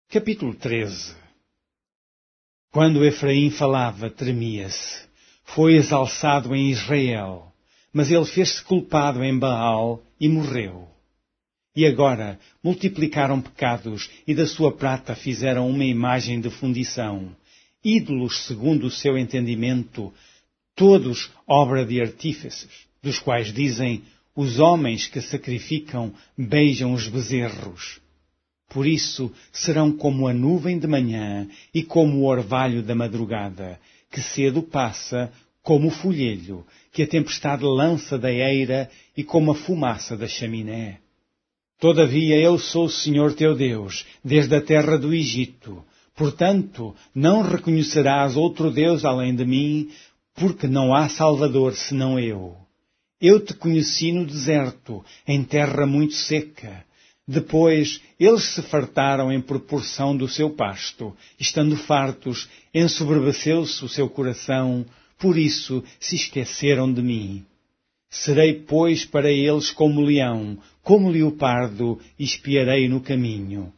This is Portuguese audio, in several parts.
Capítulo 13. Quando Efraim falava, tremia-se. Foi exalçado em Israel, mas ele fez-se culpado em Baal e morreu. E agora multiplicaram pecados e da sua prata fizeram uma imagem de fundição, ídolos segundo o seu entendimento, todos obra de artífices, dos quais dizem, os homens que sacrificam beijam os bezerros. Por isso serão como a nuvem de manhã e como o orvalho da madrugada, que cedo passa, como o folhelho, que a tempestade lança da eira e como a fumaça da chaminé. Todavia eu sou o Senhor teu Deus, desde a terra do Egito. Portanto, não reconhecerás outro Deus além de mim, porque não há Salvador senão eu. Eu te conheci no deserto, em terra muito seca. Depois, eles se fartaram em proporção do seu pasto. Estando fartos, ensoberbeceu-se o seu coração, por isso se esqueceram de mim. Serei, pois, para eles como leão, como leopardo, e espiarei no caminho.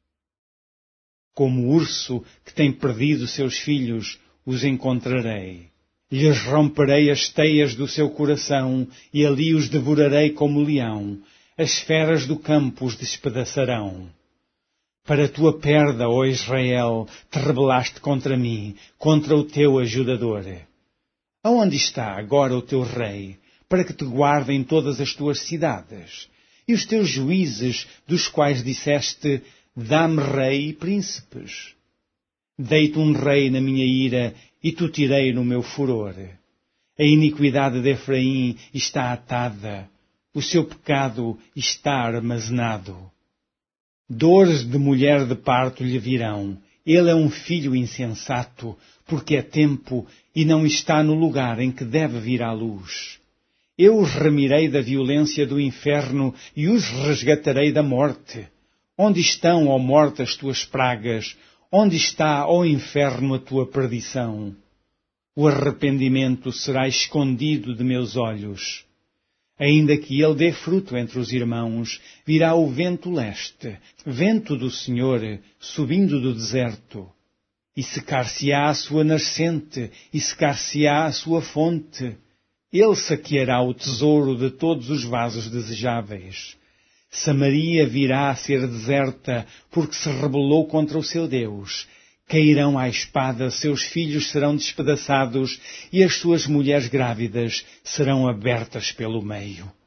Como urso que tem perdido seus filhos, os encontrarei. Lhes romperei as teias do seu coração, e ali os devorarei como leão. As feras do campo os despedaçarão. Para tua perda, ó Israel, te rebelaste contra mim, contra o teu ajudador. Aonde está agora o teu rei, para que te guardem todas as tuas cidades? E os teus juízes, dos quais disseste, dá-me rei e príncipes? Dei-te um rei na minha ira, e tu tirei no meu furor. A iniquidade de Efraim está atada, o seu pecado está armazenado. Dores de mulher de parto lhe virão. Ele é um filho insensato, porque é tempo e não está no lugar em que deve vir à luz. Eu os remirei da violência do inferno e os resgatarei da morte. Onde estão, ó morte, as tuas pragas? Onde está, ó inferno, a tua perdição? O arrependimento será escondido de meus olhos. Ainda que ele dê fruto entre os irmãos, virá o vento leste, vento do Senhor, subindo do deserto. E secar-se-á a sua nascente, e secar-se-á a sua fonte. Ele saqueará o tesouro de todos os vasos desejáveis. Samaria virá a ser deserta, porque se rebelou contra o seu Deus. Cairão à espada, seus filhos serão despedaçados, e as suas mulheres grávidas serão abertas pelo meio.